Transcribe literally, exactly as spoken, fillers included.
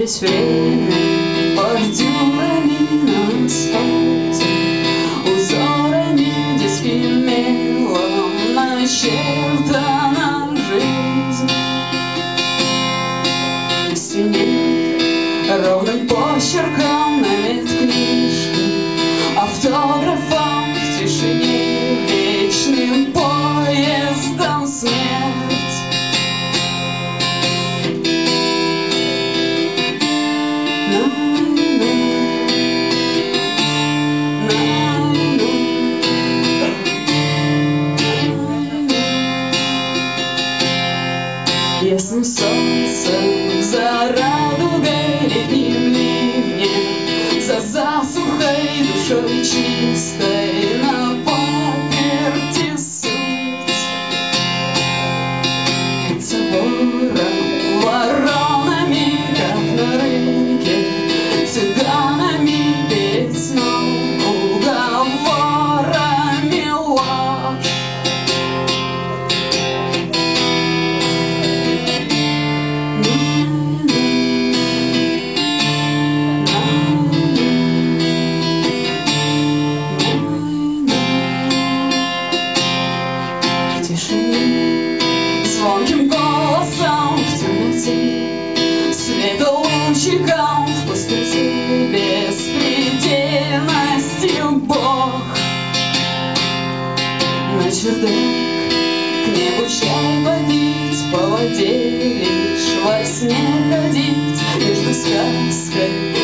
здесь время бордюрами на асфальте, узорами детским мелом начертана жизнь. На стене ровным почерком на медкнижке, автографом в тишине, вечным поездом смерть. Ясным солнцем, за радугой, летним ливнем, за засухой, душой чистой, на паперти суть. Под забором, воронами, как на рынке, цыганами перед сном, уговорами ложь. В тишине, звонким голосом в темноте, светолучиком в пустоте, беспредельностью Бог. На чердак к небу чай попить, по воде лишь во сне ходить, между сказкой